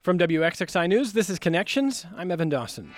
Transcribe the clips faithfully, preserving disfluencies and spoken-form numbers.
From W X X I News, this is Connections. I'm Evan Dawson.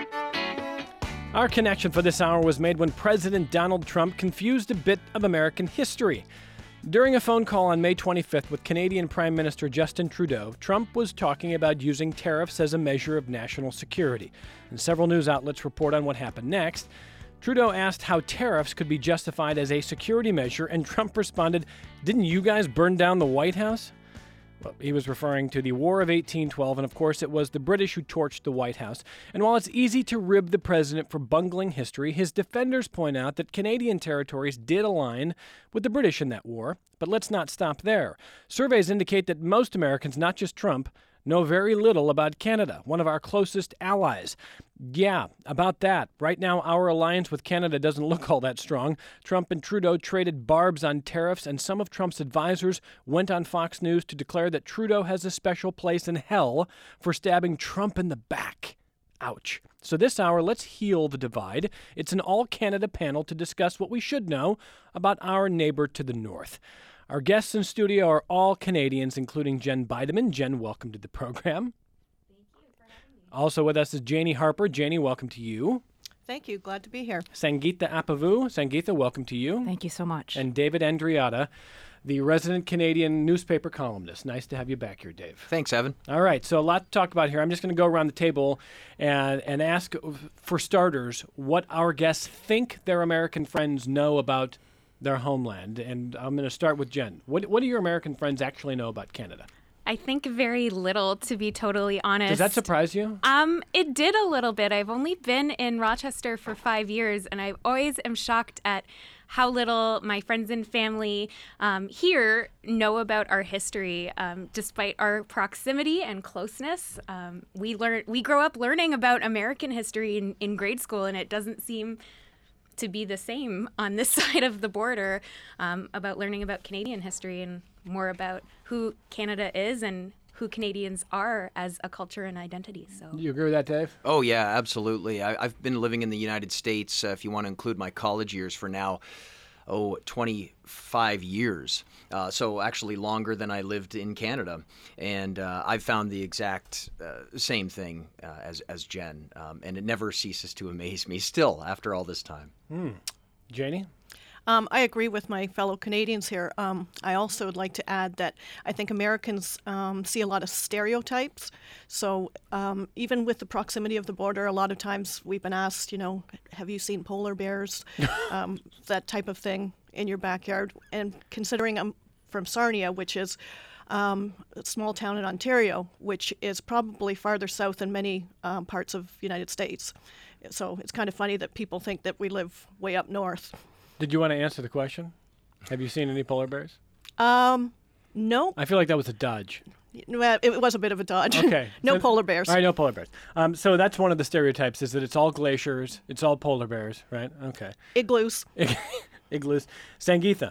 Our connection for this hour was made when President Donald Trump confused a bit of American history. During a phone call on May twenty-fifth with Canadian Prime Minister Justin Trudeau, Trump was talking about using tariffs as a measure of national security. And several news outlets report on what happened next. Trudeau asked how tariffs could be justified as a security measure, and Trump responded, "Didn't you guys burn down the White House?" Well, he was referring to the War of eighteen twelve, and of course it was the British who torched the White House. And while it's easy to rib the president for bungling history, his defenders point out that Canadian territories did align with the British in that war. But let's not stop there. Surveys indicate that most Americans, not just Trump, know very little about Canada, one of our closest allies. Yeah, about that. Right now, our alliance with Canada doesn't look all that strong. Trump and Trudeau traded barbs on tariffs, and some of Trump's advisors went on Fox News to declare that Trudeau has a special place in hell for stabbing Trump in the back. Ouch. So this hour, let's heal the divide. It's an all-Canada panel to discuss what we should know about our neighbor to the north. Our guests in studio are all Canadians, including Jen Bideman. Jen, welcome to the program. Thank you for having me. Also with us is Janie Harper. Janie, welcome to you. Thank you. Glad to be here. Sangeeta Apavu. Sangeeta, welcome to you. Thank you so much. And David Andriata, the resident Canadian newspaper columnist. Nice to have you back here, Dave. Thanks, Evan. All right, so a lot to talk about here. I'm just going to go around the table and, and ask, for starters, what our guests think their American friends know about their homeland. And I'm going to start with Jen. What what do your American friends actually know about Canada? I think very little, to be totally honest. Does that surprise you? Um, it did a little bit. I've only been in Rochester for five years, and I always am shocked at how little my friends and family um, here know about our history, um, despite our proximity and closeness. Um, we learn, we grow up learning about American history in, in grade school, and it doesn't seem to be the same on this side of the border um, about learning about Canadian history and more about who Canada is and who Canadians are as a culture and identity. So, do you agree with that, Dave? Oh, yeah, absolutely. I, I've been living in the United States, uh, if you want to include my college years, for now, oh, twenty-five years. Uh, so actually longer than I lived in Canada. And uh, I've found the exact uh, same thing uh, as, as Jen. Um, and it never ceases to amaze me still after all this time. Hmm. Janie? Um, I agree with my fellow Canadians here. Um, I also would like to add that I think Americans um, see a lot of stereotypes. So um, even with the proximity of the border, a lot of times we've been asked, you know, have you seen polar bears? um, that type of thing in your backyard. And considering I'm from Sarnia, which is um, a small town in Ontario, which is probably farther south than many um, parts of the United States. So it's kind of funny that people think that we live way up north. Did you want to answer the question? Have you seen any polar bears? Um, no. I feel like that was a dodge. Well, it was a bit of a dodge. Okay. no so, polar bears. All right, no polar bears. Um, so that's one of the stereotypes, is that it's all glaciers, it's all polar bears, right? Okay. Igloos. Igloos. Sangeeta,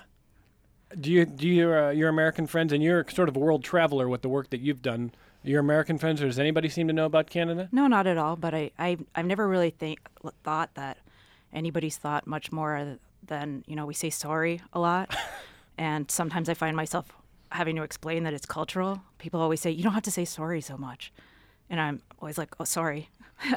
do you do your uh, your American friends, and you're sort of a world traveler with the work that you've done, your American friends, or does anybody seem to know about Canada? No, not at all. But I, I I've never really think, thought that anybody's thought much more than, you know, we say sorry a lot. And sometimes I find myself having to explain that it's cultural. People always say, you don't have to say sorry so much. And I'm always like, oh, sorry.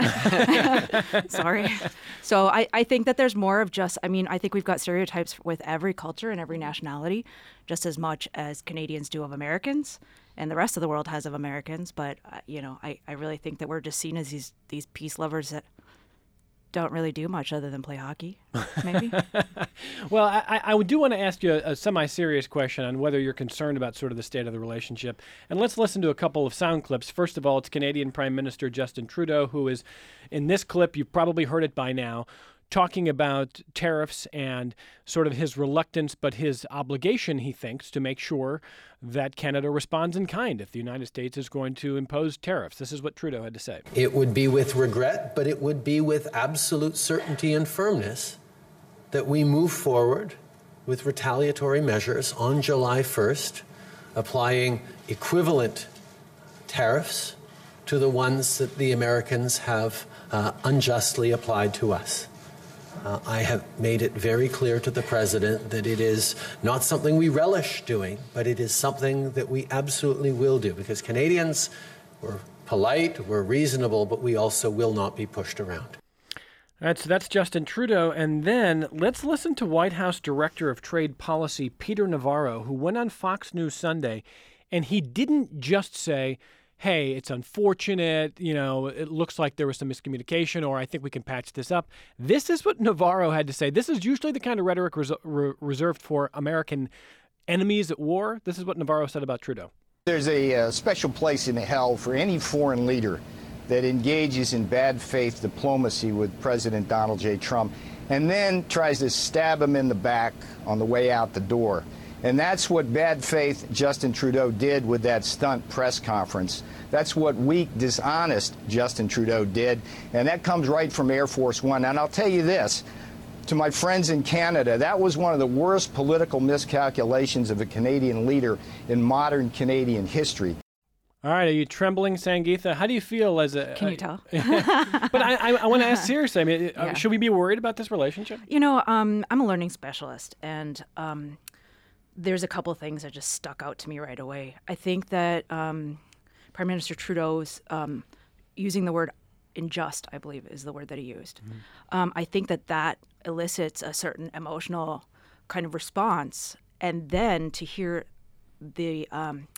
Sorry. So I, I think that there's more of just, I mean, I think we've got stereotypes with every culture and every nationality, just as much as Canadians do of Americans and the rest of the world has of Americans. But, uh, you know, I, I really think that we're just seen as these, these peace lovers that don't really do much other than play hockey, maybe. Well, I, I do want to ask you a, a semi-serious question on whether you're concerned about sort of the state of the relationship. And let's listen to a couple of sound clips. First of all, it's Canadian Prime Minister Justin Trudeau, who is, in this clip, you've probably heard it by now, talking about tariffs and sort of his reluctance, but his obligation, he thinks, to make sure that Canada responds in kind if the United States is going to impose tariffs. This is what Trudeau had to say. It would be with regret, but it would be with absolute certainty and firmness that we move forward with retaliatory measures on July first, applying equivalent tariffs to the ones that the Americans have uh, unjustly applied to us. Uh, I have made it very clear to the President that it is not something we relish doing, but it is something that we absolutely will do, because Canadians we're polite, we're reasonable, but we also will not be pushed around. All right, so that's Justin Trudeau. And then let's listen to White House Director of Trade Policy, Peter Navarro, who went on Fox News Sunday, and he didn't just say, hey, it's unfortunate, you know, it looks like there was some miscommunication, or I think we can patch this up. This is what Navarro had to say. This is usually the kind of rhetoric res- re- reserved for American enemies at war. This is what Navarro said about Trudeau. There's a uh, special place in hell for any foreign leader that engages in bad faith diplomacy with President Donald J. Trump and then tries to stab him in the back on the way out the door. And that's what bad faith Justin Trudeau did with that stunt press conference. That's what weak, dishonest Justin Trudeau did. And that comes right from Air Force One. And I'll tell you this, to my friends in Canada, that was one of the worst political miscalculations of a Canadian leader in modern Canadian history. All right, are you trembling, Sangeetha? How do you feel as a... Can you tell? But I, I, I want to ask seriously, I mean, yeah. uh, should we be worried about this relationship? You know, um, I'm a learning specialist, and um, there's a couple of things that just stuck out to me right away. I think that um, Prime Minister Trudeau's um, using the word unjust, I believe, is the word that he used. Mm-hmm. Um, I think that that elicits a certain emotional kind of response, and then to hear the... Um,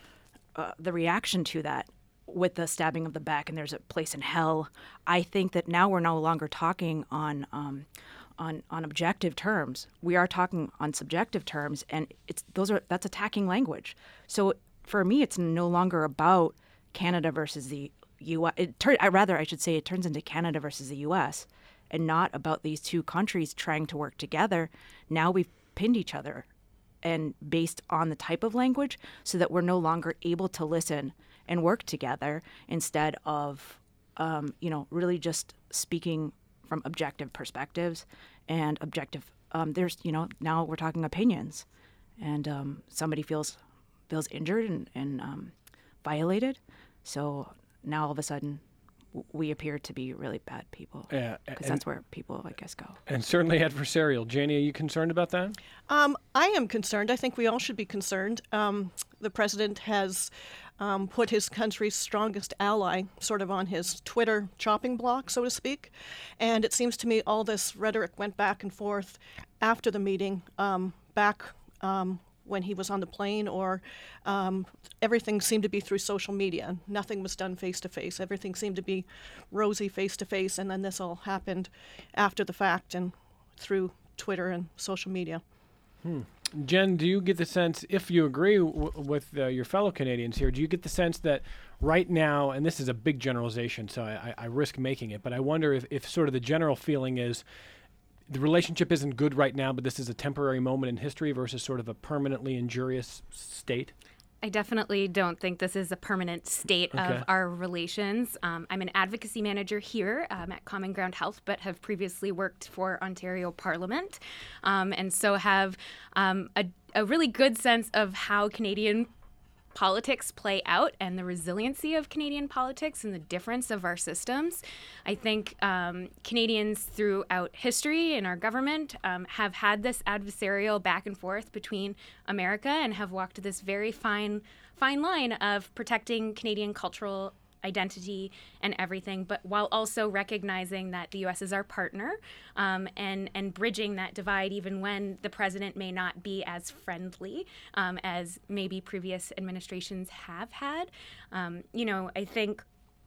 Uh, the reaction to that with the stabbing of the back and there's a place in hell, I think that now we're no longer talking on um, on on objective terms. We are talking on subjective terms, and it's those are that's attacking language. So for me, it's no longer about Canada versus the U S. It tur- I rather I should say it turns into Canada versus the U S and not about these two countries trying to work together. Now we've pinned each other, and based on the type of language, so that we're no longer able to listen and work together instead of, um, you know, really just speaking from objective perspectives and objective. Um, there's, you know, now we're talking opinions, and um, somebody feels feels injured and, and um, violated. So now all of a sudden, we appear to be really bad people. Yeah, because that's where people, I guess, go. And certainly adversarial. Janie, are you concerned about that? Um, I am concerned. I think we all should be concerned. Um, the president has um, put his country's strongest ally sort of on his Twitter chopping block, so to speak. And it seems to me all this rhetoric went back and forth after the meeting, um, back um, when he was on the plane, or um, everything seemed to be through social media. Nothing was done face-to-face. Everything seemed to be rosy face-to-face, and then this all happened after the fact and through Twitter and social media. Hmm. Jen, do you get the sense, if you agree w- with uh, your fellow Canadians here, do you get the sense that right now, and this is a big generalization, so I, I risk making it, but I wonder if, if sort of the general feeling is the relationship isn't good right now, but this is a temporary moment in history versus sort of a permanently injurious state? I definitely don't think this is a permanent state okay. of our relations. Um, I'm an advocacy manager here um, at Common Ground Health, but have previously worked for Ontario Parliament, um, and so have um, a, a really good sense of how Canadian politics play out and the resiliency of Canadian politics and the difference of our systems. I think um, Canadians throughout history and our government um, have had this adversarial back and forth between America and have walked this very fine, fine line of protecting Canadian cultural identity and everything, but while also recognizing that the U S is our partner um, and, and bridging that divide even when the president may not be as friendly um, as maybe previous administrations have had. Um, you know, I think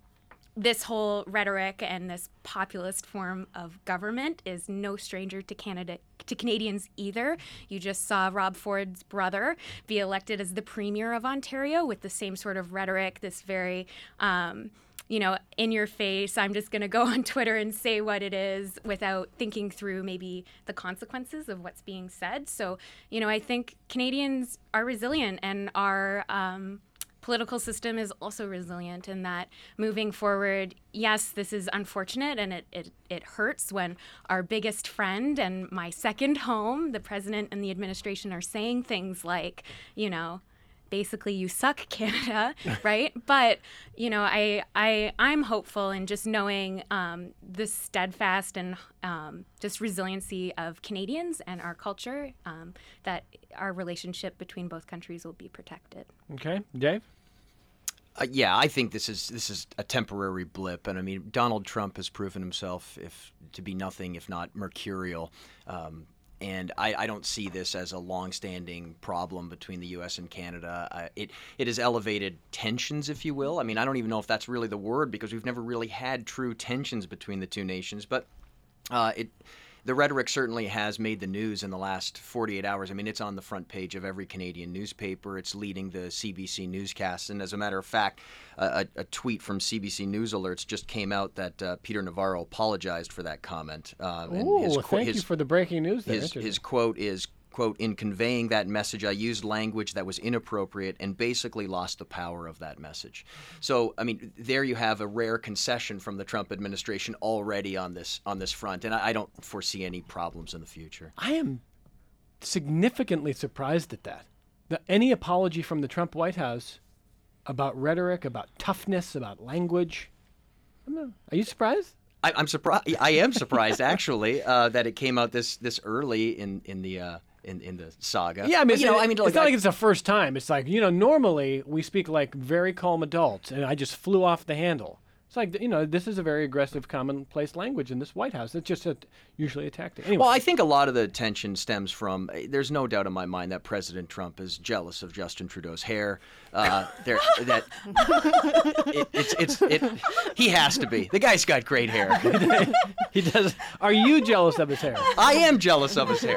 this whole rhetoric and this populist form of government is no stranger to Canada, to Canadians either. You just saw Rob Ford's brother be elected as the Premier of Ontario with the same sort of rhetoric, this very, um, you know, in your face, I'm just going to go on Twitter and say what it is without thinking through maybe the consequences of what's being said. So, you know, I think Canadians are resilient and are um, political system is also resilient in that moving forward, yes, this is unfortunate and it, it, it hurts when our biggest friend and my second home, the president and the administration, are saying things like, you know, basically you suck, Canada, right? But, you know, I, I, I'm hopeful in just knowing um, the steadfast and um, just resiliency of Canadians and our culture, um, that our relationship between both countries will be protected. Okay. Dave? Uh, yeah, I think this is this is a temporary blip, and I mean Donald Trump has proven himself if to be nothing if not mercurial, um, and I, I don't see this as a long-standing problem between the U S and Canada. Uh, it it has elevated tensions, if you will. I mean, I don't even know if that's really the word because we've never really had true tensions between the two nations, but uh, it. The rhetoric certainly has made the news in the last forty-eight hours. I mean, it's on the front page of every Canadian newspaper. It's leading the C B C newscasts. And as a matter of fact, a, a tweet from C B C News Alerts just came out that uh, Peter Navarro apologized for that comment. Uh, and Ooh, his, thank his, you for the breaking news there. His, his quote is, quote, "In conveying that message, I used language that was inappropriate and basically lost the power of that message." So, I mean, there you have a rare concession from the Trump administration already on this on this front, and I, I don't foresee any problems in the future. I am significantly surprised at that. The, any apology from the Trump White House about rhetoric, about toughness, about language. I'm not, are you surprised? I, I'm surprised. I am surprised, actually, uh, that it came out this this early in in the. Uh, In, in the saga. Yeah, I mean, you know, it, I mean, it's like, not I, like it's the first time. It's like, you know, normally we speak like very calm adults, and I just flew off the handle. It's like, you know, this is a very aggressive, commonplace language in this White House. It's just a, usually a tactic. Anyway. Well, I think a lot of the tension stems from, there's no doubt in my mind that President Trump is jealous of Justin Trudeau's hair. Uh, there, that it, it's, it's, it, he has to be. The guy's got great hair. He does. Are you jealous of his hair? I am jealous of his hair.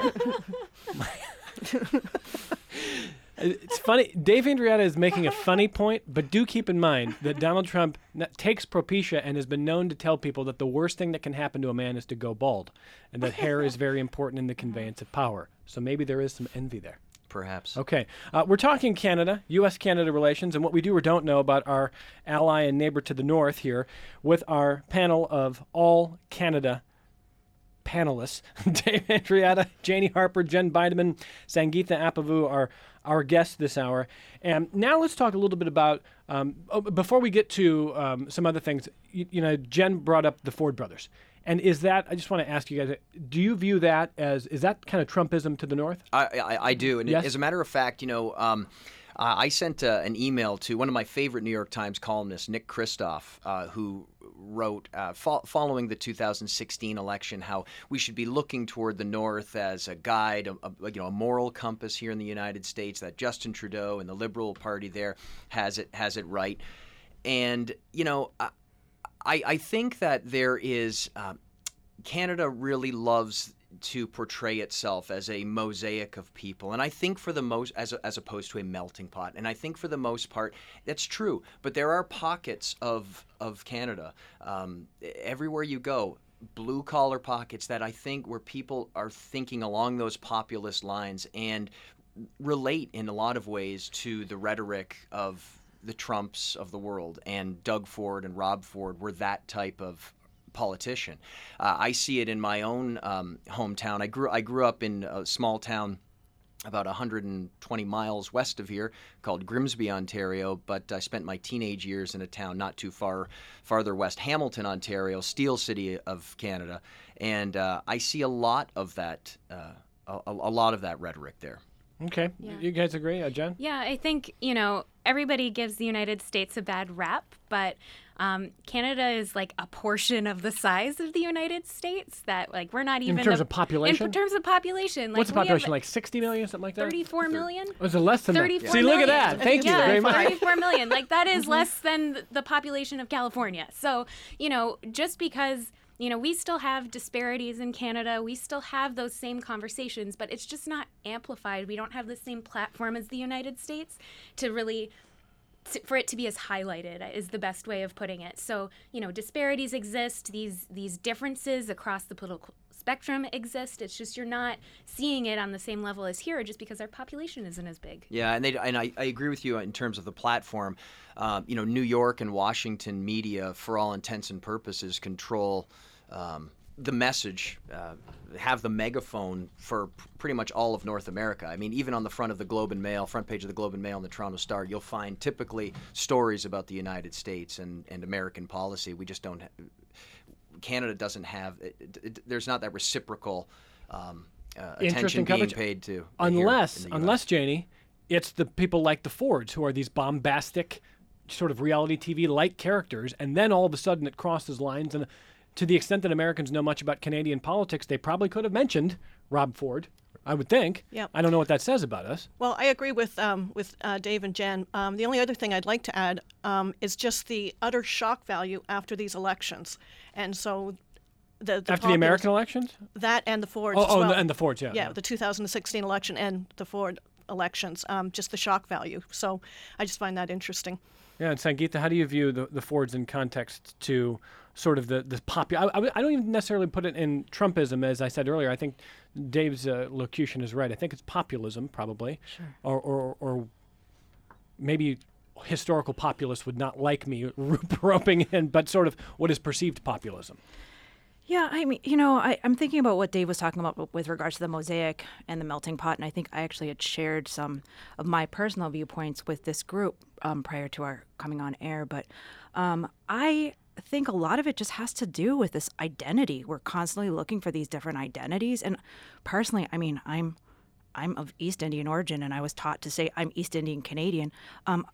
It's funny. Dave Andriata is making a funny point, but do keep in mind that Donald Trump n- takes Propecia and has been known to tell people that the worst thing that can happen to a man is to go bald, and that hair is very important in the conveyance of power. So maybe there is some envy there. Perhaps. Okay. Uh, we're talking Canada, U S Canada relations, and what we do or don't know about our ally and neighbor to the north here with our panel of all Canada panelists. Dave Andriata, Janie Harper, Jen Bideman, Sangeetha Apavu are our guests this hour. And now let's talk a little bit about, um, oh, before we get to um, some other things, you, you know, Jen brought up the Ford brothers. And is that, I just want to ask you guys, do you view that as, is that kind of Trumpism to the north? I, I, I do. And yes? as a matter of fact, you know, um, uh, I sent uh, an email to one of my favorite New York Times columnists, Nick Kristof, uh, who wrote uh, fo- following the two thousand sixteen election how we should be looking toward the North as a guide, a, a, you know, a moral compass here in the United States, that Justin Trudeau and the Liberal Party there has it has it right. And, you know, I, I think that there is uh, Canada really loves to portray itself as a mosaic of people, and I think for the most, as a, as opposed to a melting pot, and I think for the most part that's true. But there are pockets of of Canada, um, everywhere you go, blue collar pockets that I think where people are thinking along those populist lines and relate in a lot of ways to the rhetoric of the Trumps of the world, and Doug Ford and Rob Ford were that type of politician. Uh, I see it in my own um, hometown. I grew I grew up in a small town about one hundred twenty miles west of here called Grimsby, Ontario, but I spent my teenage years in a town not too far farther west, Hamilton, Ontario, Steel City of Canada, and uh, I see a lot of that uh, a, a lot of that rhetoric there. Okay. Yeah. You guys agree, uh, Jen? Yeah, I think, you know, everybody gives the United States a bad rap, but um, Canada is like a portion of the size of the United States that, like, we're not even... In terms a, of population? In terms of population. Like, What's the we have, population, like sixty million, something like that? thirty-four million? Was it less than that? thirty-four See, look at million. that. Thank you yeah, very much. thirty-four million. Like, that is less than the population of California. So, you know, just because... You know, we still have disparities in Canada. We still have those same conversations, but it's just not amplified. We don't have the same platform as the United States to really, to, for it to be as highlighted is the best way of putting it. So, you know, disparities exist. These these differences across the political spectrum exist. It's just you're not seeing it on the same level as here just because our population isn't as big. Yeah, and they, and I, I agree with you in terms of the platform. Um, you know, New York and Washington media, for all intents and purposes, control um, the message, uh, have the megaphone for p- pretty much all of North America. I mean, even on the front of the Globe and Mail, front page of the Globe and Mail and the Toronto Star, you'll find typically stories about the United States and, and American policy. We just don't. Ha- Canada doesn't have. It, it, it, there's not that reciprocal um, uh, attention being coverage. paid to. Unless, here in the U S. unless Janie, it's the people like the Fords who are these bombastic sort of reality T V-like characters, and then all of a sudden it crosses lines. And to the extent that Americans know much about Canadian politics, they probably could have mentioned Rob Ford, I would think. Yep. I don't know what that says about us. Well, I agree with um, with uh, Dave and Jen. Um, the only other thing I'd like to add um, is just the utter shock value after these elections. And so the, the After the American elections? That and the Fords Oh, as oh well. and the Fords, yeah. Yeah, the two thousand sixteen election and the Ford elections, um, just the shock value. So I just find that interesting. Yeah, and Sangeeta, how do you view the, the Fords in context to sort of the, the popular... I, I don't even necessarily put it in Trumpism, as I said earlier. I think Dave's uh, locution is right. I think it's populism, probably. Sure. Or, or, or maybe historical populists would not like me roping in, but sort of what is perceived populism. Yeah, I mean, you know, I, I'm thinking about what Dave was talking about with regards to the mosaic and the melting pot, and I think I actually had shared some of my personal viewpoints with this group um, prior to our coming on air. But um, I think a lot of it just has to do with this identity. We're constantly looking for these different identities, and personally, I mean, I'm I'm of East Indian origin, and I was taught to say I'm East Indian Canadian. Um,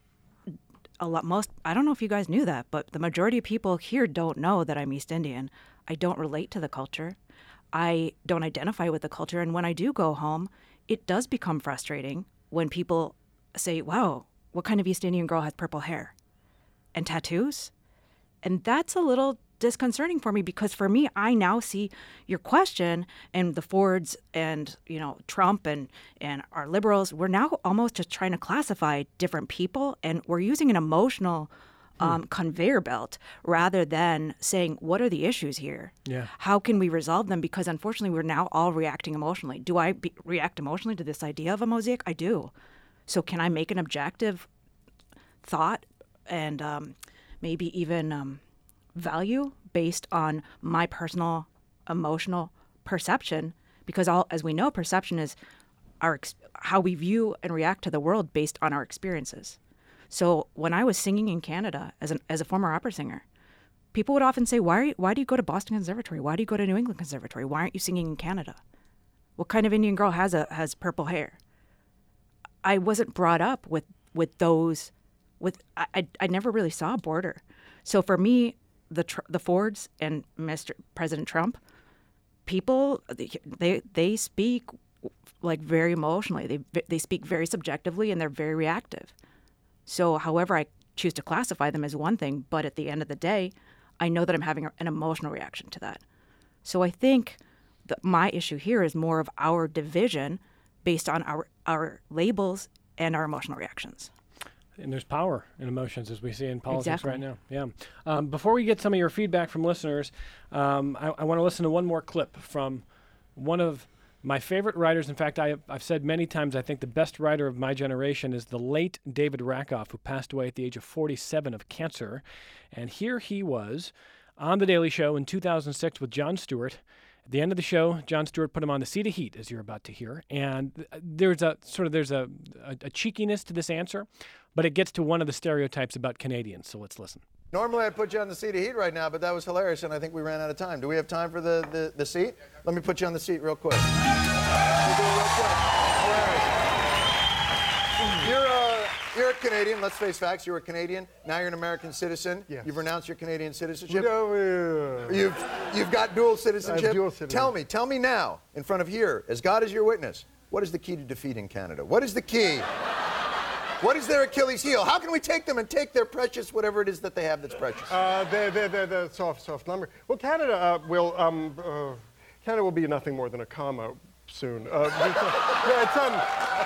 a lot, most I don't know if you guys knew that, but the majority of people here don't know that I'm East Indian. I don't relate to the culture. I don't identify with the culture. And when I do go home, it does become frustrating when people say, wow, what kind of East Indian girl has purple hair and tattoos? And that's a little disconcerting for me, because for me, I now see your question and the Fords and, you know, Trump and, and our liberals, we're now almost just trying to classify different people, and we're using an emotional Um, conveyor belt rather than saying, what are the issues here? Yeah. How can we resolve them? Because unfortunately, we're now all reacting emotionally. Do I be- react emotionally to this idea of a mosaic? I do. So can I make an objective thought and um, maybe even um, value based on my personal emotional perception? Because all, as we know, perception is our ex- how we view and react to the world based on our experiences. So when I was singing in Canada as an as a former opera singer, people would often say, why are you, why do you go to Boston Conservatory? Why do you go to New England Conservatory? Why aren't you singing in Canada? What kind of Indian girl has a has purple hair? I wasn't brought up with with those with I I, I never really saw a border. So for me, the the Fords and Mister President Trump, people they they speak like very emotionally. They they speak very subjectively, and they're very reactive. So however I choose to classify them as one thing, but at the end of the day, I know that I'm having an emotional reaction to that. So I think that my issue here is more of our division based on our, our labels and our emotional reactions. And there's power in emotions, as we see in politics Exactly. right now. Yeah. Um, before we get some of your feedback from listeners, um, I, I want to listen to one more clip from one of my favorite writers. In fact, I have, I've said many times, I think the best writer of my generation is the late David Rakoff, who passed away at the age of forty-seven of cancer. And here he was on The Daily Show in two thousand six with Jon Stewart. At the end of the show, Jon Stewart put him on the seat of heat, as you're about to hear. And there's a sort of there's a, a, a cheekiness to this answer, but it gets to one of the stereotypes about Canadians. So let's listen. Normally I'd put you on the seat of heat right now, but that was hilarious, and I think we ran out of time. Do we have time for the, the, the seat? Let me put you on the seat real quick. We'll do it real quick. Hilarious. You're a, you're a Canadian. Let's face facts. You're a Canadian. Now you're an American citizen. Yes. You've renounced your Canadian citizenship. No, uh, You've, you've got dual citizenship. I have dual citizenship. Tell me, tell me now, in front of here, as God is your witness, what is the key to defeating Canada? What is the key? What is their Achilles heel? How can we take them and take their precious, whatever it is that they have that's precious? Uh, they're, they're, they're, they're soft, soft lumber. Well, Canada uh, will um, uh, Canada will be nothing more than a comma soon. Uh, it's, uh, it's, um,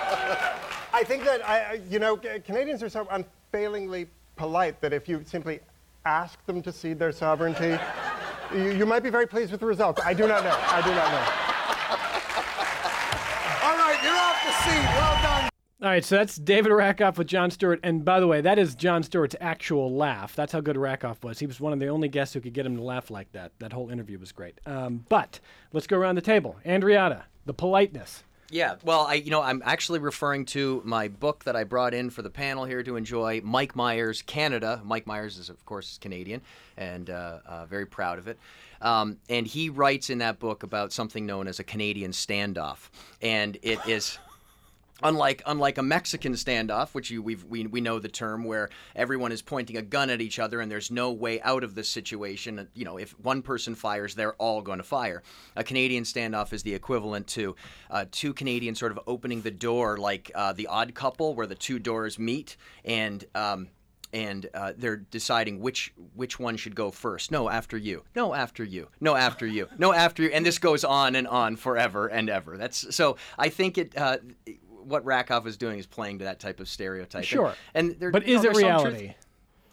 I think that I, you know, Canadians are so unfailingly polite that if you simply ask them to cede their sovereignty, you, you might be very pleased with the results. I do not know. I do not know. All right, you're off the seat. Well done. All right, so that's David Rakoff with Jon Stewart. And by the way, that is Jon Stewart's actual laugh. That's how good Rakoff was. He was one of the only guests who could get him to laugh like that. That whole interview was great. Um, but let's go around the table. Andriata, the politeness. Yeah, well, I you know, I'm actually referring to my book that I brought in for the panel here to enjoy, Mike Myers, Canada. Mike Myers is, of course, Canadian, and uh, uh, very proud of it. Um, and he writes in that book about something known as a Canadian standoff. And it is... Unlike unlike a Mexican standoff, which you, we've, we we know the term, where everyone is pointing a gun at each other and there's no way out of this situation. You know, if one person fires, they're all going to fire. A Canadian standoff is the equivalent to uh, two Canadians sort of opening the door, like uh, The Odd Couple, where the two doors meet and. Um, And uh, they're deciding which which one should go first. No, after you. No, after you. No, after you. No, after you. And this goes on and on forever and ever. That's so. I think it. Uh, what Rakoff is doing is playing to that type of stereotype. Sure. And, and there, but you is know, it there's some reality? truth.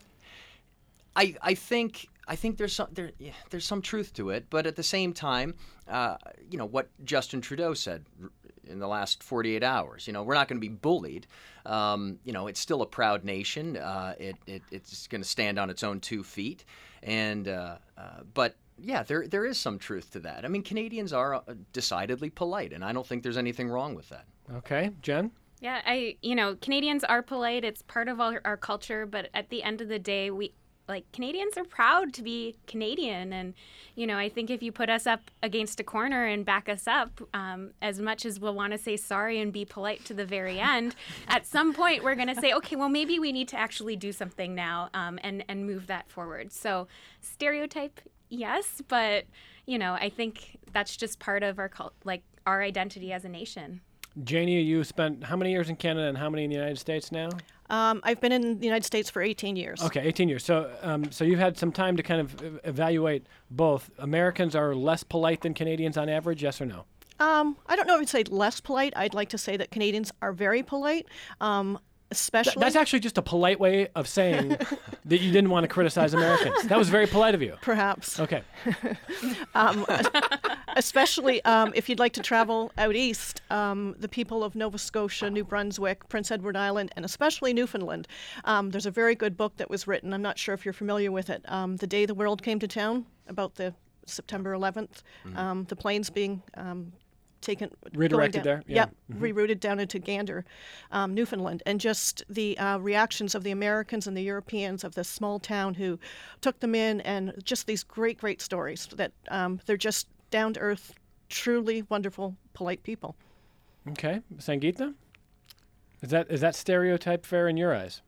I I think I think there's some there yeah, there's some truth to it. But at the same time, uh, you know what Justin Trudeau said in the last forty-eight hours. You know, we're not going to be bullied. Um, you know, it's still a proud nation. Uh, it, it it's going to stand on its own two feet. And uh, uh, but yeah, there there is some truth to that. I mean, Canadians are uh, decidedly polite, and I don't think there's anything wrong with that. Okay, Jen? Yeah, I you know, Canadians are polite. It's part of our, our culture, but at the end of the day, we like Canadians are proud to be Canadian, and you know, I think if you put us up against a corner and back us up, um, as much as we'll want to say sorry and be polite to the very end, at some point we're going to say, okay, well maybe we need to actually do something now, um, and and move that forward. So stereotype, yes, but you know, I think that's just part of our cult, like our identity as a nation. Janie, you spent how many years in Canada and how many in the United States now? Um, I've been in the United States for eighteen years. Okay, eighteen years. So, um, so you've had some time to kind of e- evaluate both. Americans are less polite than Canadians on average, yes or no? Um, I don't know if I'd say less polite. I'd like to say that Canadians are very polite, um, especially. Th- that's actually just a polite way of saying that you didn't want to criticize Americans. That was very polite of you. Perhaps. Okay. um, especially um, if you'd like to travel out east, um, the people of Nova Scotia, New Brunswick, Prince Edward Island, and especially Newfoundland. Um, there's a very good book that was written. I'm not sure if you're familiar with it. Um, The Day the World Came to Town, about the September eleventh, mm-hmm. um, the planes being um, taken redirected down, there. Yeah, yeah. Mm-hmm. rerouted down into Gander, um, Newfoundland, and just the uh, reactions of the Americans and the Europeans of this small town who took them in, and just these great, great stories that um, they're just down to earth, truly wonderful, polite people. Okay, Sangeeta, is that is that stereotype fair in your eyes?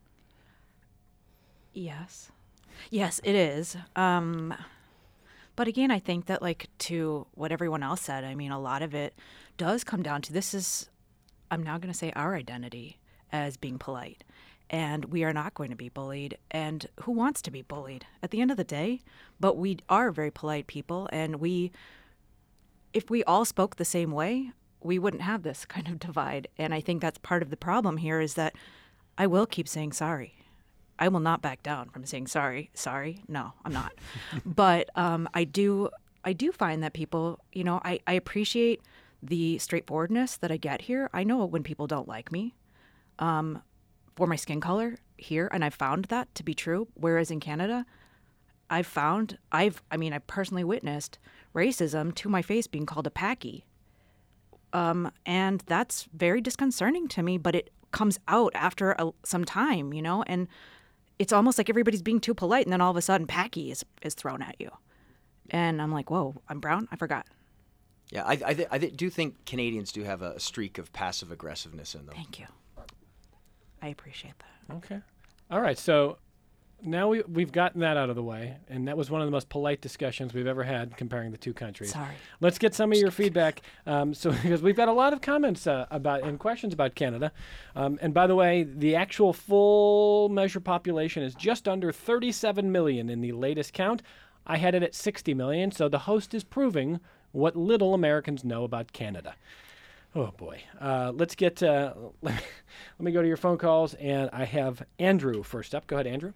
Yes, yes, it is. Um, But again, I think that, like, to what everyone else said, I mean, a lot of it does come down to this is, I'm now going to say, our identity as being polite. And we are not going to be bullied. And who wants to be bullied at the end of the day? But we are very polite people. And we, if we all spoke the same way, we wouldn't have this kind of divide. And I think that's part of the problem here is that I will keep saying sorry. I will not back down from saying sorry. Sorry, no, I'm not. But um, I do, I do find that people, you know, I, I appreciate the straightforwardness that I get here. I know when people don't like me um, for my skin color here, and I've found that to be true. Whereas in Canada, I've found, I've, I mean, I've personally witnessed racism to my face being called a Paki, um, and that's very disconcerting to me. But it comes out after a, some time, you know, and it's almost like everybody's being too polite, and then all of a sudden, Paki is, is thrown at you. And I'm like, whoa, I'm brown? I forgot. Yeah, I, I, th- I th- do think Canadians do have a streak of passive aggressiveness in them. Thank you. I appreciate that. Okay. All right, so now we, we've gotten that out of the way, and that was one of the most polite discussions we've ever had comparing the two countries. Sorry. Let's get some of your feedback, um, so because we've got a lot of comments uh, about and questions about Canada. Um, and by the way, the actual full measure population is just under thirty-seven million in the latest count. I had it at sixty million, so the host is proving what little Americans know about Canada. Oh, boy. Uh, let's get, uh, let, me, let me go to your phone calls, and I have Andrew first up. Go ahead, Andrew.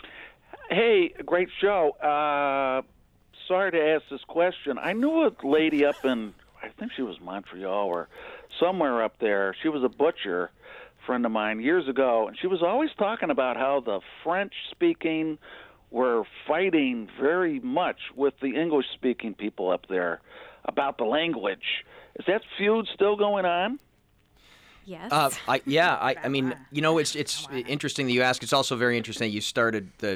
Hey, great show. Uh, sorry to ask this question. I knew a lady up in, I think she was Montreal or somewhere up there. She was a butcher, friend of mine, years ago, and she was always talking about how the French-speaking were fighting very much with the English-speaking people up there about the language. Is that feud still going on? Yes. Uh, I, yeah, I, I mean, you know, it's it's interesting that you ask. It's also very interesting that you started the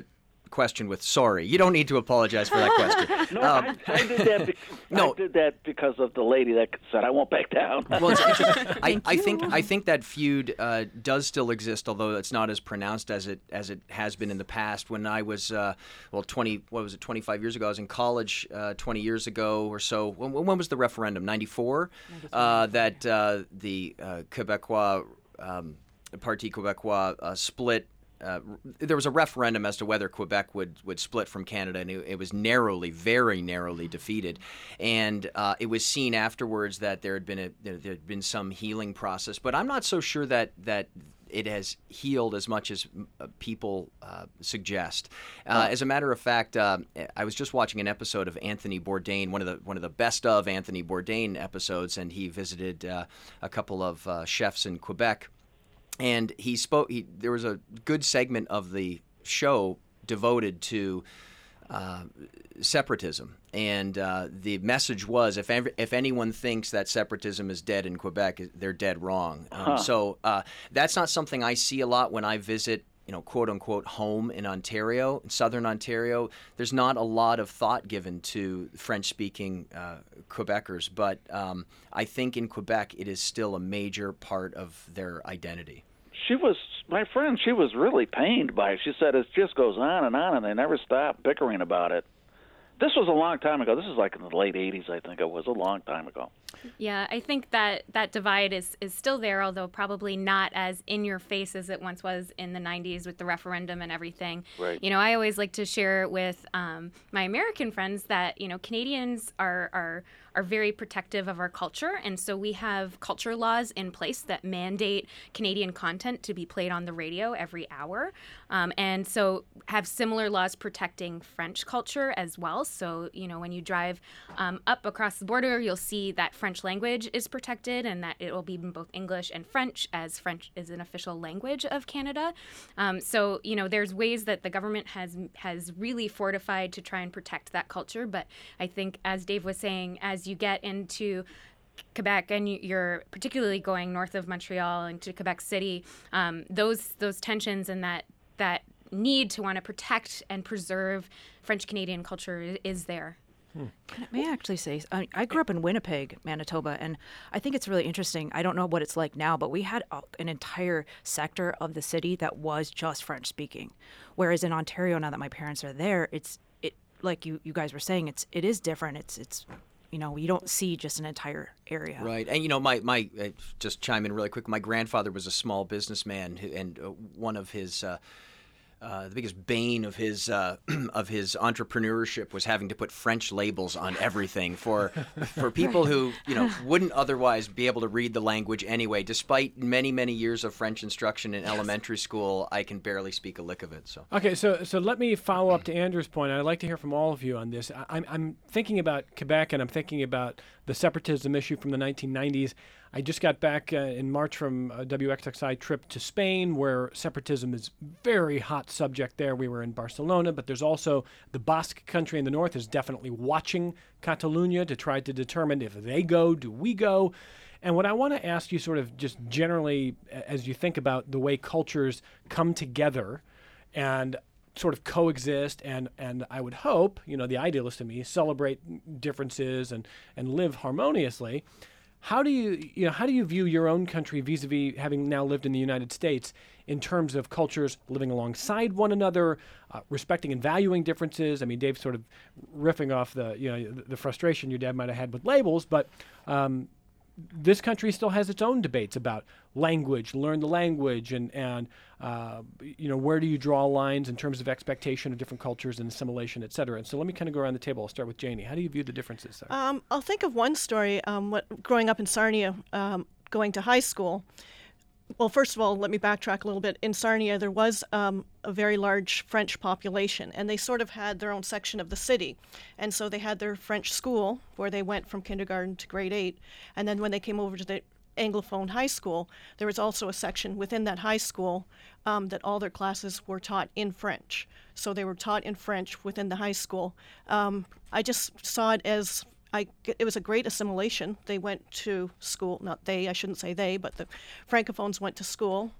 question with sorry. You don't need to apologize for that question. No, Um, I, I did that. Be- No. I did that because of the lady that said I won't back down. Well, it's interesting. I, I think I think that feud uh, does still exist, although it's not as pronounced as it as it has been in the past. When I was uh, well, twenty what was it, twenty-five years ago? I was in college uh, twenty years ago or so. When, when was the referendum? ninety-four Uh, that uh, the uh, Quebecois um, Parti Québécois uh, split. Uh, there was a referendum as to whether Quebec would, would split from Canada, and it, it was narrowly, very narrowly defeated. And uh, it was seen afterwards that there had been a there had been some healing process, but I'm not so sure that that it has healed as much as uh, people uh, suggest. Uh, as a matter of fact, uh, I was just watching an episode of Anthony Bourdain, one of the one of the best of Anthony Bourdain episodes, and he visited uh, a couple of uh, chefs in Quebec. And he spoke. He, there was a good segment of the show devoted to uh, separatism, and uh, the message was: if ev- if anyone thinks that separatism is dead in Quebec, they're dead wrong. Um, Huh. So uh, that's not something I see a lot when I visit, you know, quote unquote, home in Ontario, in southern Ontario. There's not a lot of thought given to French-speaking uh, Quebecers, but um, I think in Quebec it is still a major part of their identity. She was, my friend, she was really pained by it. She said it just goes on and on, and they never stop bickering about it. This was a long time ago. This is like in the late eighties, I think it was, a long time ago. Yeah, I think that that divide is, is still there, although probably not as in your face as it once was in the nineties with the referendum and everything. Right. You know, I always like to share with um, my American friends that, you know, Canadians are, are are very protective of our culture, and so we have culture laws in place that mandate Canadian content to be played on the radio every hour, um, and so have similar laws protecting French culture as well. So, you know, when you drive um, up across the border, you'll see that French language is protected, and that it will be in both English and French, as French is an official language of Canada. Um, so, you know, there's ways that the government has has really fortified to try and protect that culture. But I think, as Dave was saying, as you get into Quebec and you're particularly going north of Montreal into Quebec City, um, those those tensions and that that need to want to protect and preserve French Canadian culture is there. Can I, may I actually say, I, I grew up in Winnipeg, Manitoba, and I think it's really interesting. I don't know what it's like now, but we had a, an entire sector of the city that was just French speaking. Whereas in Ontario, now that my parents are there, it's it like you, you guys were saying, it's it is different. It's it's you know, you don't see just an entire area. Right. And, you know, my, my uh, just chime in really quick. My grandfather was a small businessman, who, and uh, one of his uh, Uh, the biggest bane of his uh, of his entrepreneurship was having to put French labels on everything for for people who, you know, wouldn't otherwise be able to read the language anyway. Despite many many years of French instruction in elementary school, I can barely speak a lick of it. So Okay, so so let me follow up to Andrew's point. I'd like to hear from all of you on this. I, I'm I'm thinking about Quebec, and I'm thinking about the separatism issue from the nineteen nineties. I just got back uh, in March from a W X X I trip to Spain, where separatism is very hot subject there. We were in Barcelona, but there's also the Basque country in the north is definitely watching Catalonia to try to determine if they go, do we go? And what I want to ask you sort of just generally, as you think about the way cultures come together and sort of coexist and, and I would hope, you know, the idealist in me, celebrate differences and, and live harmoniously. How do you, you know, how do you view your own country vis-a-vis having now lived in the United States in terms of cultures living alongside one another, uh, respecting and valuing differences? I mean, Dave's sort of riffing off the, you know, the, the frustration your dad might have had with labels, but um, this country still has its own debates about language, learn the language, and, and uh, you know, where do you draw lines in terms of expectation of different cultures and assimilation, et cetera. And so let me kind of go around the table. I'll start with Janie. How do you view the differences there? Um, I'll think of one story. Um, what, growing up in Sarnia, um, going to high school. Well, first of all, let me backtrack a little bit. In Sarnia, there was um, a very large French population, and they sort of had their own section of the city. And so they had their French school, where they went from kindergarten to grade eight. And then when they came over to the Anglophone high school, there was also a section within that high school um, that all their classes were taught in French. So they were taught in French within the high school. Um, I just saw it as I, it was a great assimilation. They went to school, not they, I shouldn't say they, but the Francophones went to school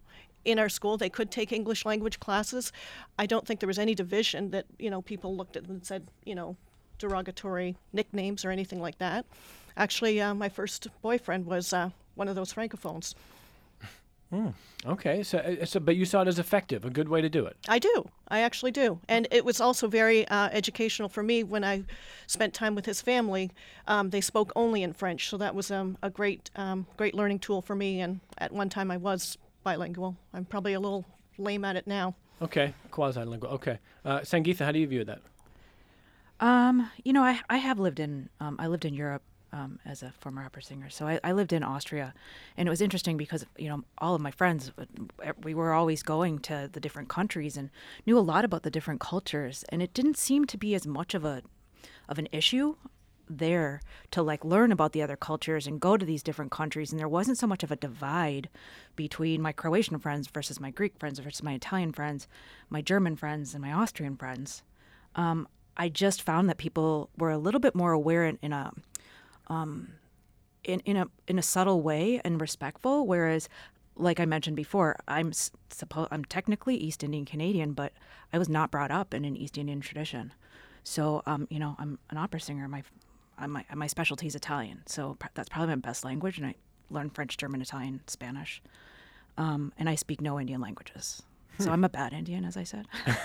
in our school. They could take English language classes. I don't think there was any division that, you know, people looked at them and said, you know, derogatory nicknames or anything like that. Actually, uh, my first boyfriend was uh, one of those francophones. Hmm. Okay, so, uh, so but you saw it as effective, a good way to do it. I do. I actually do. And it was also very uh, educational for me when I spent time with his family. Um, they spoke only in French, so that was um, a great, um, great learning tool for me. And at one time I was bilingual. I'm probably a little lame at it now. Okay, quasi-lingual. Okay. Uh, Sangeetha, how do you view that? Um, you know, I, I have lived in, um, I lived in Europe um, as a former opera singer. So I, I lived in Austria, and it was interesting because, you know, all of my friends, we were always going to the different countries and knew a lot about the different cultures. And it didn't seem to be as much of a, of an issue there to like learn about the other cultures and go to these different countries. And there wasn't so much of a divide between my Croatian friends versus my Greek friends versus my Italian friends, my German friends and my Austrian friends. Um, I just found that people were a little bit more aware in, in a um, in, in a in a subtle way and respectful. Whereas, like I mentioned before, I'm suppo- I'm technically East Indian Canadian, but I was not brought up in an East Indian tradition. So, um, you know, I'm an opera singer. My my my specialty is Italian, so pr- that's probably my best language. And I learned French, German, Italian, Spanish, um, and I speak no Indian languages. So I'm a bad Indian, as I said.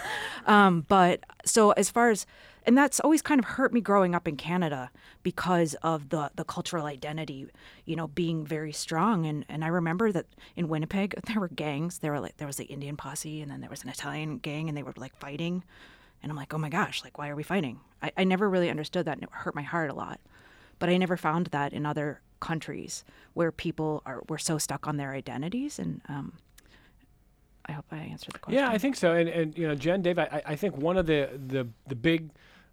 um, but so as far as, and that's always kind of hurt me growing up in Canada because of the, the cultural identity, you know, being very strong. And, and I remember that in Winnipeg, there were gangs. There were like, there was the Indian posse, and then there was an Italian gang, and they were like fighting. And I'm like, oh my gosh, like, why are we fighting? I, I never really understood that, and it hurt my heart a lot. But I never found that in other countries where people are were so stuck on their identities. And, um, I hope I answered the question. Yeah, I think so. And, and you know, Jen, Dave, I, I think one of the, the, the big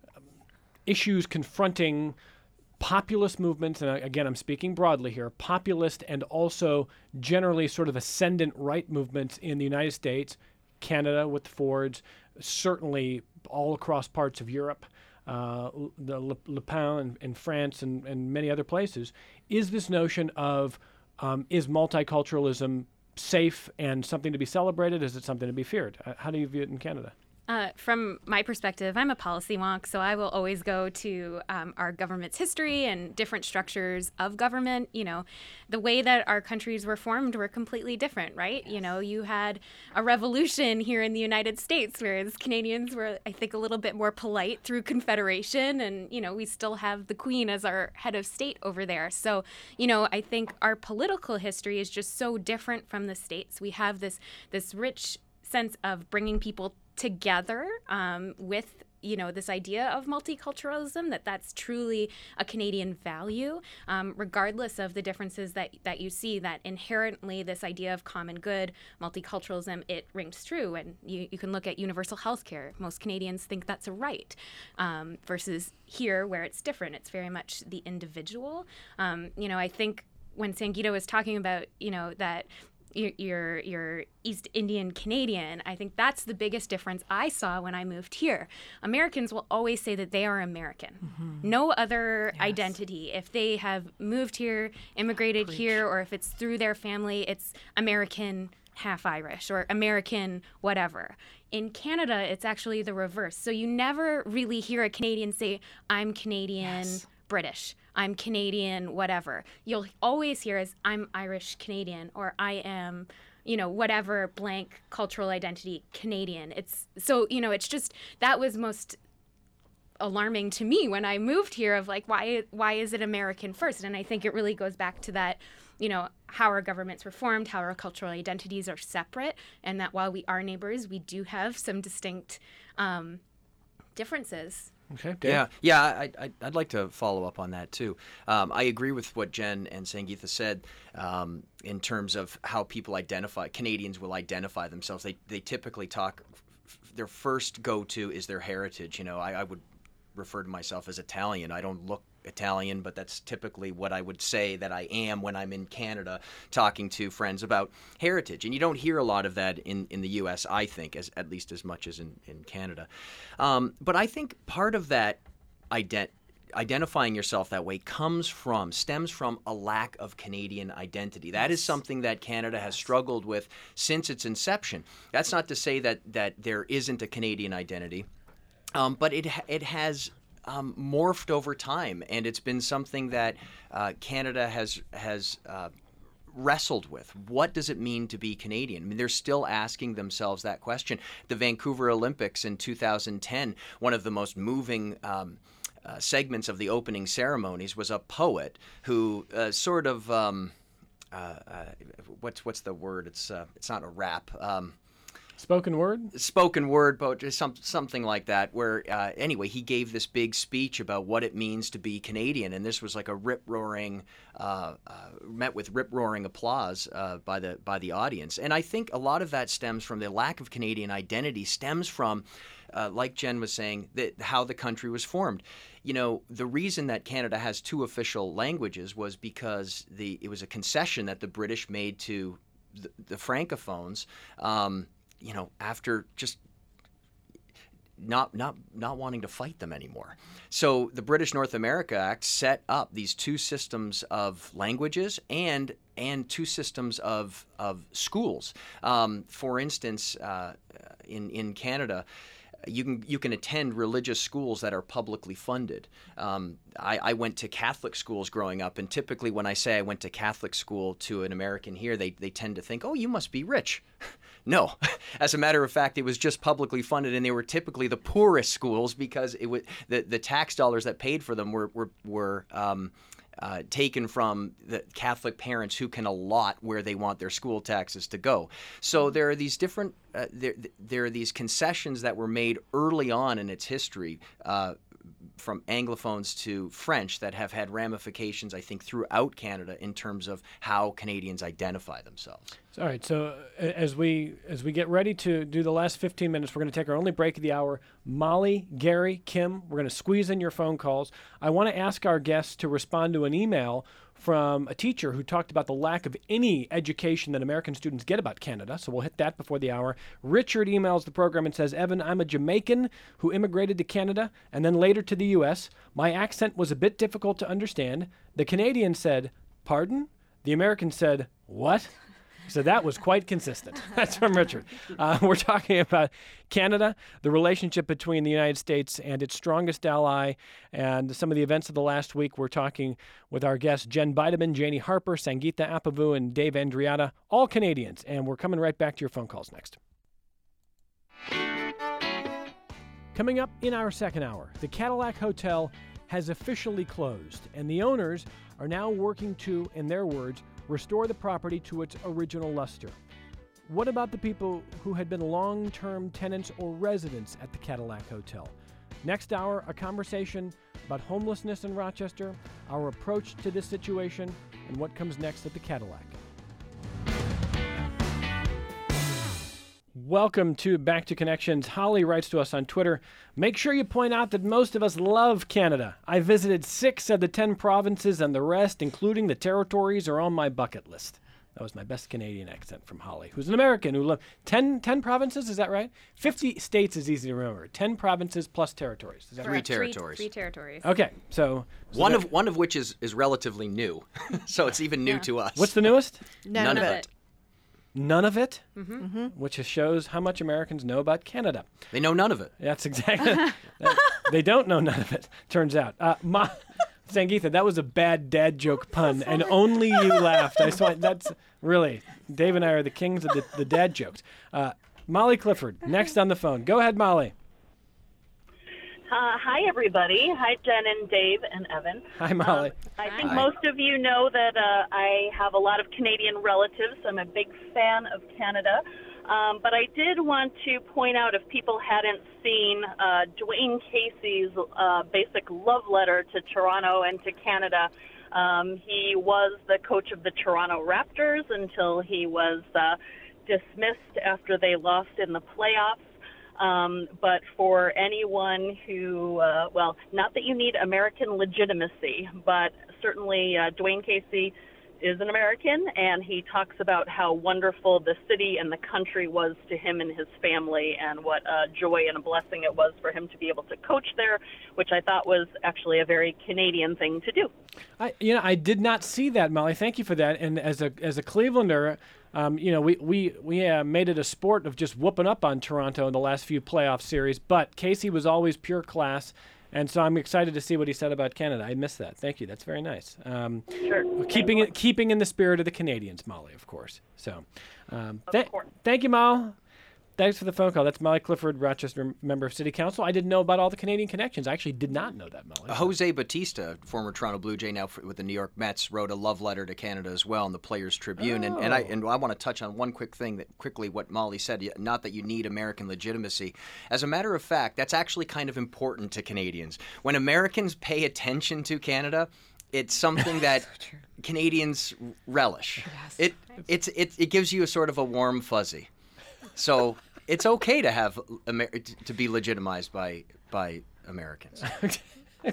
issues confronting populist movements, and again, I'm speaking broadly here, populist and also generally sort of ascendant right movements in the United States, Canada with the Fords, certainly all across parts of Europe, uh, the Le, Le Pen in, in France and, and many other places, is this notion of um, is multiculturalism safe and something to be celebrated? Is it something to be feared? Uh, how do you view it in Canada? Uh, from my perspective, I'm a policy wonk, so I will always go to um, our government's history and different structures of government. You know, the way that our countries were formed were completely different, right? You know, you had a revolution here in the United States, whereas Canadians were, I think, a little bit more polite through Confederation, and, you know, we still have the Queen as our head of state over there. So, you know, I think our political history is just so different from the States. We have this this rich sense of bringing people together um, with, you know, this idea of multiculturalism, that that's truly a Canadian value, um, regardless of the differences that, that you see, that inherently this idea of common good, multiculturalism, it rings true. And you, you can look at universal health care. Most Canadians think that's a right, um, versus here where it's different. It's very much the individual. Um, you know, I think when Sangeetha was talking about, you know, that You're, you're East Indian Canadian, I think that's the biggest difference I saw when I moved here. Americans will always say that they are American. Mm-hmm. No other yes. identity. If they have moved here, immigrated Preach. here, or if it's through their family, it's American half Irish or American whatever. In Canada, it's actually the reverse. So you never really hear a Canadian say, I'm Canadian yes. British. I'm Canadian, whatever. You'll always hear as I'm Irish Canadian, or I am, you know, whatever blank cultural identity Canadian. It's so, you know, it's just, that was most alarming to me when I moved here of like, why, why is it American first? And I think it really goes back to that, you know, how our governments were formed, how our cultural identities are separate, and that while we are neighbors, we do have some distinct um, differences. Okay, Dave? Yeah, yeah. I, I, I'd like to follow up on that too. Um, I agree with what Jen and Sangeetha said um, in terms of how people identify. Canadians will identify themselves. They they typically talk. Their first go-to is their heritage. You know, I, I would refer to myself as Italian. I don't look Italian, but that's typically what I would say that I am when I'm in Canada talking to friends about heritage. And you don't hear a lot of that in, in the U S, I think, as at least as much as in, in Canada. Um, but I think part of that ident- identifying yourself that way comes from, stems from a lack of Canadian identity. That is something that Canada has struggled with since its inception. That's not to say that, that there isn't a Canadian identity, um, but it it has um, morphed over time, and it's been something that uh, Canada has has uh, wrestled with. What does it mean to be Canadian? I mean, they're still asking themselves that question. The Vancouver Olympics in two thousand ten, one of the most moving um, uh, segments of the opening ceremonies was a poet who uh, sort of um, uh, uh, what's what's the word? It's uh, it's not a rap. Um, Spoken word? Spoken word, but some, something like that, where, uh, anyway, he gave this big speech about what it means to be Canadian, and this was like a rip-roaring, uh, uh, met with rip-roaring applause uh, by the by the audience. And I think a lot of that stems from the lack of Canadian identity, stems from, uh, like Jen was saying, that how the country was formed. You know, the reason that Canada has two official languages was because the it was a concession that the British made to the, the Francophones, um, you know, after just not not not wanting to fight them anymore. So the British North America Act set up these two systems of languages and and two systems of of schools. Um, for instance, uh, in in Canada, you can you can attend religious schools that are publicly funded. Um, I, I went to Catholic schools growing up, and typically when I say I went to Catholic school to an American here, they they tend to think, oh, you must be rich. No. As a matter of fact, it was just publicly funded, and they were typically the poorest schools because it was the, the tax dollars that paid for them were were, were um, uh, taken from the Catholic parents who can allot where they want their school taxes to go. So there are these different uh, there there are these concessions that were made early on in its history. Uh, from Anglophones to French that have had ramifications, I think, throughout Canada in terms of how Canadians identify themselves. All right, so uh, as we as we get ready to do the last fifteen minutes, we're going to take our only break of the hour. Molly, Gary, Kim, we're going to squeeze in your phone calls. I want to ask our guests to respond to an email from a teacher who talked about the lack of any education that American students get about Canada. So we'll hit that before the hour. Richard emails the program and says, Evan, I'm a Jamaican who immigrated to Canada and then later to the U S. My accent was a bit difficult to understand. The Canadian said, pardon? The American said, what? So that was quite consistent. That's from Richard. Uh, we're talking about Canada, the relationship between the United States and its strongest ally, and some of the events of the last week. We're talking with our guests, Jen Bideman, Janie Harper, Sangeeta Apavu, and Dave Andriata, all Canadians. And we're coming right back to your phone calls next. Coming up in our second hour, the Cadillac Hotel has officially closed, and the owners are now working to, in their words, restore the property to its original luster. What about the people who had been long-term tenants or residents at the Cadillac Hotel? Next hour, a conversation about homelessness in Rochester, our approach to this situation, and what comes next at the Cadillac. Welcome to Back to Connections. Holly writes to us on Twitter, make sure you point out that most of us love Canada. I visited six of the ten provinces and the rest, including the territories, are on my bucket list. That was my best Canadian accent from Holly, who's an American who loves ten, ten provinces, is that right? fifty states is easy to remember. ten provinces plus territories. Is that Three right? territories. Three, three territories. Okay, so... so one that, of one of which is, is relatively new, so it's even new Yeah. to us. What's the newest? None, None of of it. it. None of it, Mm-hmm. Mm-hmm. which just shows how much Americans know about Canada. They know none of it. That's exactly. that, they don't know none of it. Turns out, uh, Ma, Sangeeta, that was a bad dad joke pun, and only you laughed. I saw that's really. Dave and I are the kings of the, the dad jokes. Uh, Molly Clifford, next on the phone. Go ahead, Molly. Uh, hi, everybody. Hi, Jen and Dave and Evan. Hi, Molly. Um, I think Hi. most of you know that uh, I have a lot of Canadian relatives. I'm a big fan of Canada. Um, but I did want to point out, if people hadn't seen uh, Dwayne Casey's uh, basic love letter to Toronto and to Canada. Um, he was the coach of the Toronto Raptors until he was uh, dismissed after they lost in the playoffs. Um, but for anyone who, uh, well, not that you need American legitimacy, but certainly uh, Dwayne Casey is an American, and he talks about how wonderful the city and the country was to him and his family, and what a joy and a blessing it was for him to be able to coach there, which I thought was actually a very Canadian thing to do. I, you know, I did not see that, Molly. Thank you for that. And as a as a Clevelander, um, you know, we we we uh, made it a sport of just whooping up on Toronto in the last few playoff series. But Casey was always pure class. And so I'm excited to see what he said about Canada. I missed that. Thank you. That's very nice. Um, sure. Keeping it, keeping in the spirit of the Canadians, Molly, of course. So, um, th- of course. Thank you, Molly. Thanks for the phone call. That's Molly Clifford, Rochester member of City Council. I didn't know about all the Canadian connections. I actually did not know that, Molly. Jose Bautista, former Toronto Blue Jay, now for, with the New York Mets, wrote a love letter to Canada as well in the Players Tribune. Oh. And, and I and I want to touch on one quick thing that quickly what Molly said. Not that you need American legitimacy. As a matter of fact, that's actually kind of important to Canadians. When Americans pay attention to Canada, it's something that so Canadians relish. Yes. It it's it it gives you a sort of a warm fuzzy. So. It's okay to have Amer- to be legitimized by by Americans. Okay.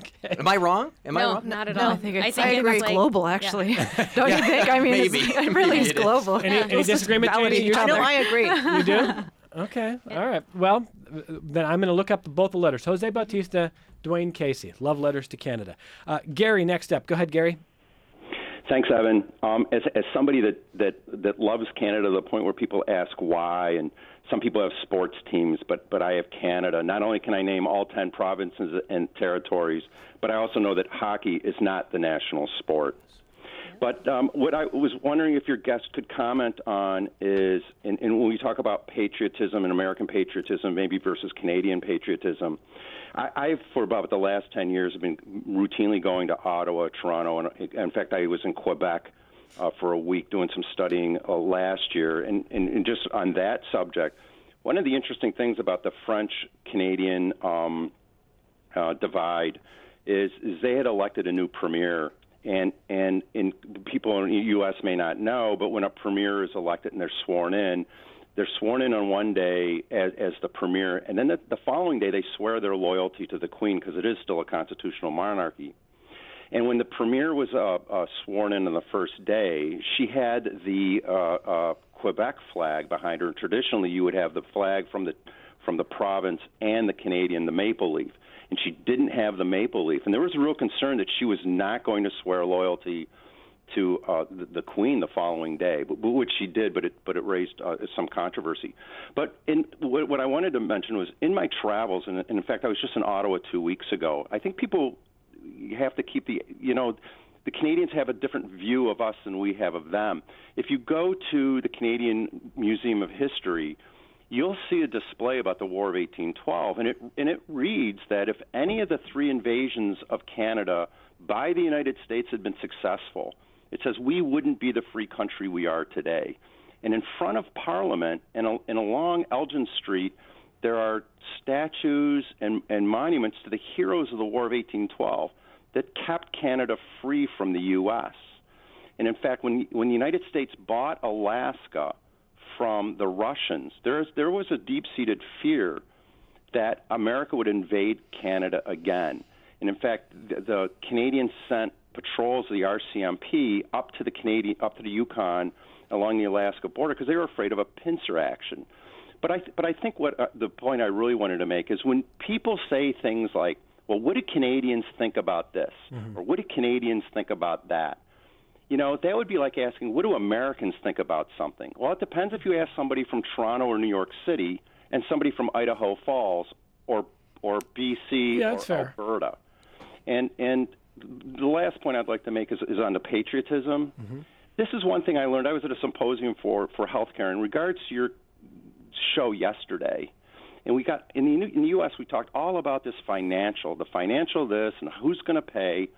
Am I wrong? Am no, I wrong? not at no, all. I think it's, I think I it's agree. Like, global, actually. Yeah. Don't yeah. you think? I mean, Maybe. it's, it really Maybe is global. Is. Any, Yeah. any disagreement, Katie? each other. No, I agree. You do? Okay. Yeah. All right. Well, then I'm going to look up both the letters. Jose Bautista, Dwayne Casey. Love letters to Canada. Uh, Gary, next up. Go ahead, Gary. Thanks, Evan. Um, as, as somebody that, that, that loves Canada to the point where people ask why, and some people have sports teams, but, but I have Canada. Not only can I name all ten provinces and territories, but I also know that hockey is not the national sport. But um, what I was wondering if your guest could comment on is, and, and when we talk about patriotism and American patriotism, maybe versus Canadian patriotism, I, I've, for about the last ten years, have been routinely going to Ottawa, Toronto, and in fact, I was in Quebec uh, for a week doing some studying uh, last year. And, and, and just on that subject, one of the interesting things about the French-Canadian um, uh, divide is, is they had elected a new premier. And and in people in the U S may not know, but when a premier is elected and they're sworn in, they're sworn in on one day as, as the premier, and then the, the following day they swear their loyalty to the Queen because it is still a constitutional monarchy. And when the premier was uh, uh, sworn in on the first day, she had the uh, uh, Quebec flag behind her. Traditionally, you would have the flag from the from the province and the Canadian, the maple leaf. And she didn't have the maple leaf. And there was a real concern that she was not going to swear loyalty to uh, the, the Queen the following day, but, which she did, but it but it raised uh, some controversy. But in, what, what I wanted to mention was in my travels, and, and in fact, I was just in Ottawa two weeks ago, I think people have to keep the, you know, the Canadians have a different view of us than we have of them. If you go to the Canadian Museum of History, you'll see a display about the War of eighteen twelve, and it and it reads that if any of the three invasions of Canada by the United States had been successful, it says we wouldn't be the free country we are today. And in front of Parliament and, and along Elgin Street, there are statues and, and monuments to the heroes of the War of eighteen twelve that kept Canada free from the U S. And in fact, when when the United States bought Alaska from the Russians, there's, there was a deep-seated fear that America would invade Canada again. And in fact, the, the Canadians sent patrols of the R C M P up to the Canadian, up to the Yukon along the Alaska border because they were afraid of a pincer action. But I, but I think what uh, the point I really wanted to make is when people say things like, well, what do Canadians think about this? Mm-hmm. Or what do Canadians think about that? You know, that would be like asking, what do Americans think about something? Well, it depends if you ask somebody from Toronto or New York City and somebody from Idaho Falls or or B C yeah, or fair. Alberta. And and the last point I'd like to make is, is on the patriotism. Mm-hmm. This is one thing I learned. I was at a symposium for, for healthcare in regards to your show yesterday. And we got in the, in the U S we talked all about this financial, the financial this and who's going to pay.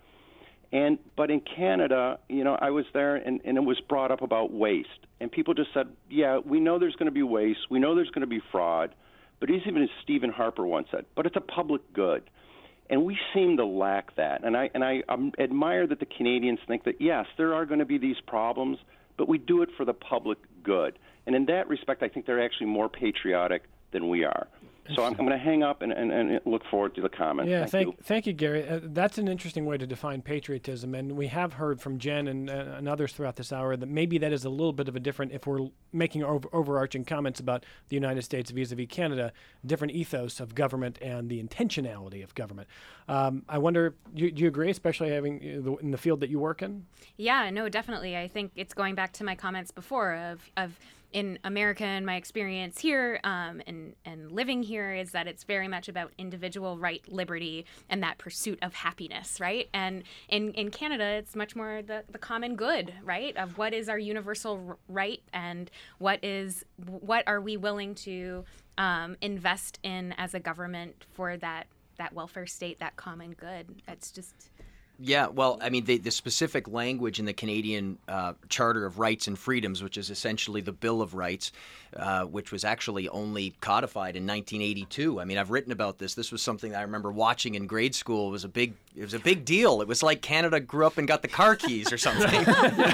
And but in Canada, you know, I was there and, and it was brought up about waste. And people just said, yeah, we know there's going to be waste. We know there's going to be fraud. But even as Stephen Harper once said, but it's a public good. And we seem to lack that. And I and I um, admire that the Canadians think that, yes, there are going to be these problems, but we do it for the public good. And in that respect, I think they're actually more patriotic than we are. So I'm, I'm going to hang up and, and, and look forward to the comments. Yeah, thank, thank, you. thank you, Gary. Uh, that's an interesting way to define patriotism, and we have heard from Jen and, uh, and others throughout this hour that maybe that is a little bit of a different, if we're making over, overarching comments about the United States vis-a-vis Canada, different ethos of government and the intentionality of government. Um, I wonder, do you, do you agree, especially having uh, the, in the field that you work in? Yeah, no, definitely. I think it's going back to my comments before of of. in America and my experience here um, and, and living here is that it's very much about individual right, liberty, and that pursuit of happiness, right? And in, in Canada, it's much more the, the common good, right? Of what is our universal r- right and what is what are we willing to um, invest in as a government for that, that welfare state, that common good. It's just... Yeah, well, I mean, the, the specific language in the Canadian uh, Charter of Rights and Freedoms, which is essentially the Bill of Rights, uh, which was actually only codified in nineteen eighty-two. I mean, I've written about this. This was something I remember watching in grade school. It was a big, it was a big deal. It was like Canada grew up and got the car keys or something. you,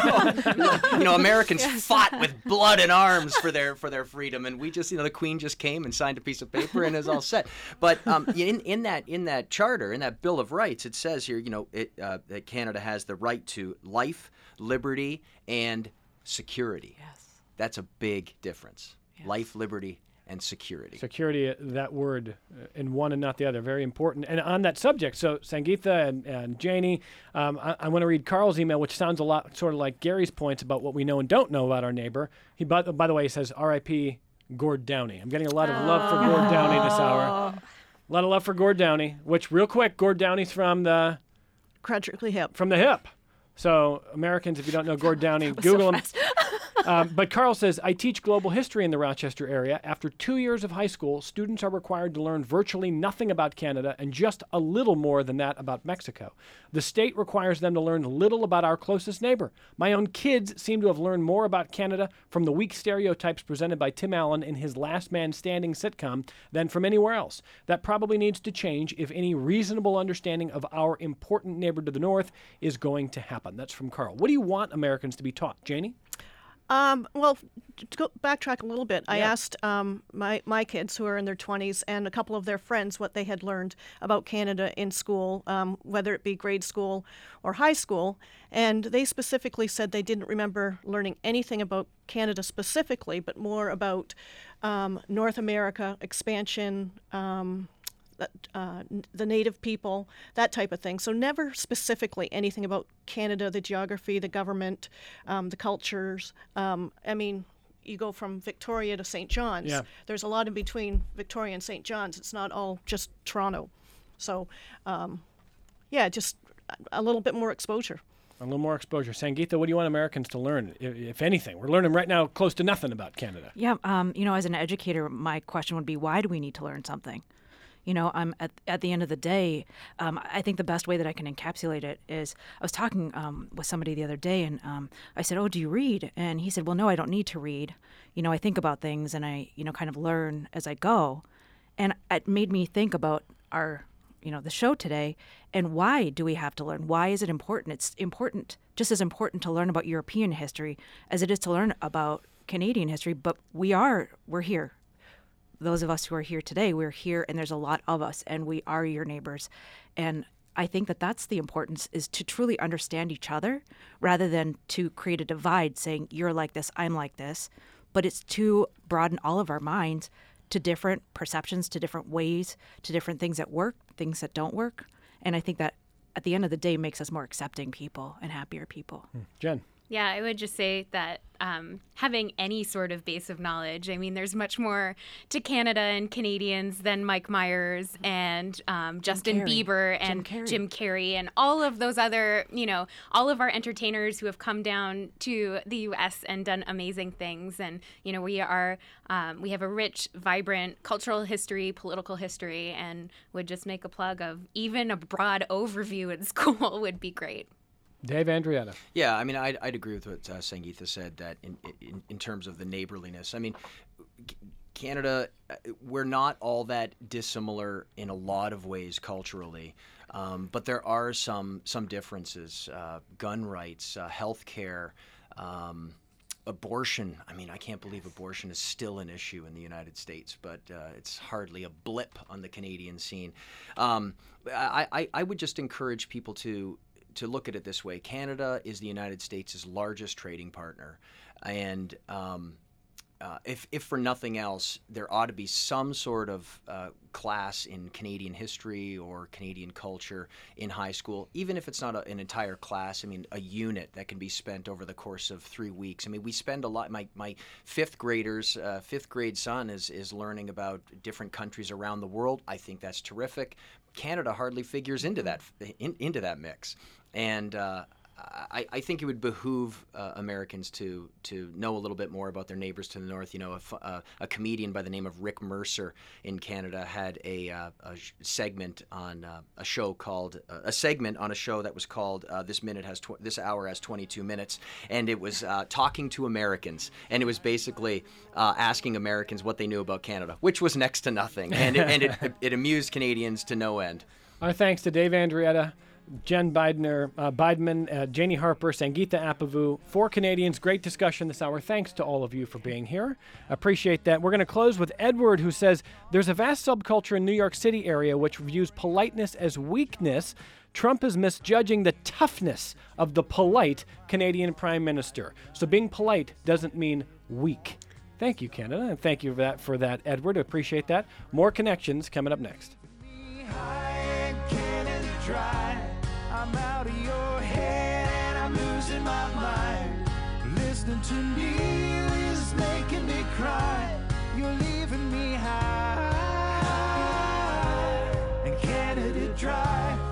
know? you know, Americans yes. fought with blood and arms for their for their freedom, and we just, you know, the Queen just came and signed a piece of paper and is all set. But um, in in that in that charter, in that Bill of Rights, it says here, you know, it. Uh, that Canada has the right to life, liberty, and security. Yes. That's a big difference. Yes. Life, liberty, and security. Security, that word uh, in one and not the other, very important. And on that subject, so Sangeetha and, and Janie, um, I, I want to read Carl's email, which sounds a lot sort of like Gary's points about what we know and don't know about our neighbor. He, by, by the way, he says, R I P Gord Downie. I'm getting a lot of oh. love for Gord Downie this hour. A lot of love for Gord Downie, which real quick, Gord Downie's from the... Creditrically Hip. From the hip. So Americans, if you don't know Gord Downie, Google him. um, but Carl says, I teach global history in the Rochester area. After two years of high school, students are required to learn virtually nothing about Canada and just a little more than that about Mexico. The state requires them to learn little about our closest neighbor. My own kids seem to have learned more about Canada from the weak stereotypes presented by Tim Allen in his Last Man Standing sitcom than from anywhere else. That probably needs to change if any reasonable understanding of our important neighbor to the north is going to happen. That's from Carl. What do you want Americans to be taught? Janie? Um, well, to go backtrack a little bit, I Yeah. asked um, my, my kids who are in their twenties and a couple of their friends what they had learned about Canada in school, um, whether it be grade school or high school, and they specifically said they didn't remember learning anything about Canada specifically, but more about um, North America expansion, um, Uh, the native people, that type of thing. So never specifically anything about Canada, the geography, the government, um, the cultures. Um, I mean, you go from Victoria to Saint John's. Yeah. There's a lot in between Victoria and Saint John's. It's not all just Toronto. So, um, yeah, just a little bit more exposure. A little more exposure. Sangeetha, what do you want Americans to learn, if, if anything? We're learning right now close to nothing about Canada. Yeah, um, you know, as an educator, my question would be, why do we need to learn something? You know, I'm at, at the end of the day, um, I think the best way that I can encapsulate it is, I was talking um, with somebody the other day, and um, I said, oh, do you read? And he said, well, no, I don't need to read. You know, I think about things, and I, you know, kind of learn as I go. And it made me think about our, you know, the show today, and why do we have to learn? Why is it important? It's important, just as important to learn about European history as it is to learn about Canadian history, but we are, we're here. Those of us who are here today, we're here, and there's a lot of us, and we are your neighbors. And I think that that's the importance, is to truly understand each other rather than to create a divide saying, you're like this, I'm like this. But it's to broaden all of our minds to different perceptions, to different ways, to different things that work, things that don't work. And I think that at the end of the day makes us more accepting people and happier people. Hmm. Jen? Yeah, I would just say that um, having any sort of base of knowledge, I mean, there's much more to Canada and Canadians than Mike Myers and um, Justin Carrey. Bieber Jim and Carrey. Jim Carrey and all of those other, you know, all of our entertainers who have come down to the U S and done amazing things. And, you know, we are, um, we have a rich, vibrant cultural history, political history, and would just make a plug of even a broad overview in school would be great. Dave Andrietta. Yeah, I mean, I'd, I'd agree with what uh, Sangeetha said, that in, in in terms of the neighborliness. I mean, Canada, we're not all that dissimilar in a lot of ways culturally, um, but there are some some differences. Uh, gun rights, uh, health care, um, abortion, I mean, I can't believe abortion is still an issue in the United States, but uh, it's hardly a blip on the Canadian scene. Um, I, I, I would just encourage people to to look at it this way. Canada is the United States' largest trading partner, and um, Uh, if, if for nothing else, there ought to be some sort of uh, class in Canadian history or Canadian culture in high school, even if it's not a, an entire class. I mean, a unit that can be spent over the course of three weeks. I mean, we spend a lot. My my fifth graders, uh, fifth grade son is is learning about different countries around the world. I think that's terrific. Canada hardly figures into that in, into that mix, and. Uh, I, I think it would behoove uh, Americans to to know a little bit more about their neighbors to the north. You know, a, uh, a comedian by the name of Rick Mercer in Canada had a, uh, a segment on uh, a show called uh, a segment on a show that was called uh, "This Minute Has tw- This Hour Has twenty-two Minutes," and it was uh, talking to Americans, and it was basically uh, asking Americans what they knew about Canada, which was next to nothing, and it, and it, it amused Canadians to no end. Our thanks to Dave Andrietta, Jen Bidner, uh, Bidman, uh, Janie Harper, Sangeeta Apavu. For Canadians, great discussion this hour. Thanks to all of you for being here. Appreciate that. We're going to close with Edward, who says, there's a vast subculture in New York City area which views politeness as weakness. Trump is misjudging the toughness of the polite Canadian Prime Minister. So being polite doesn't mean weak. Thank you, Canada, and thank you for that, for that Edward. Appreciate that. More connections coming up next. I'm out of your head and I'm losing my mind. Listening to me is making me cry. You're leaving me high and Canada dry.